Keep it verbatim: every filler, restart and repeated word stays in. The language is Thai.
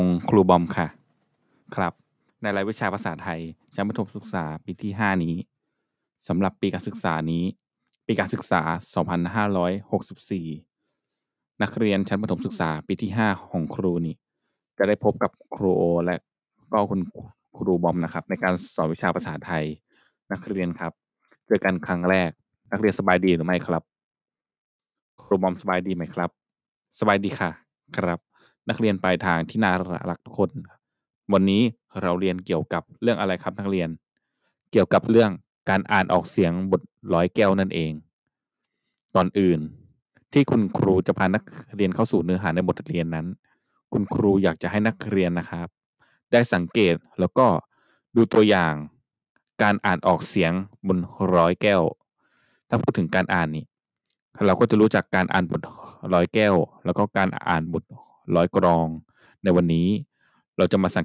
ครูบอมค่ะครับในรายวิชาภาษาไทยชั้นประถมศึกษาปีที่ห้านี้สำหรับปีการศึกษานี้ปีการศึกษาสองพันห้าร้อยหกสิบสี่นักเรียนชั้นประถมศึกษาปีที่ห้าของครูนี่จะได้พบกับครูโอและก็คุณครูบอมนะครับในการสอนวิชาภาษาไทยนักเรียนครับเจอกันครั้งแรกนักเรียนสบายดีหรือไม่ครับครูบอมสบายดีไหมครับสบายดีค่ะครับ นักเรียนปลายทางที่น่ารักทุกคนวันนี้เราเรียนเกี่ยวกับเรื่องอะไรครับนักเรียนเกี่ยวกับเรื่องการอ่านออกเสียงบทร้อยแก้วนั่นเองก่อนอื่นที่คุณครูจะพานักเรียนเข้าสู่เนื้อหาในบทเรียนนั้นคุณครูอยากจะให้นักเรียนนะครับได้สังเกตแล้วก็ดูตัวอย่างการอ่านออกเสียงบนร้อยแก้วถ้าพูดถึงการอ่านนี่เราก็จะรู้จักการอ่านบทร้อยแก้วแล้วก็การอ่านบทร้อยกรองในวันนี้เราจะมาสัง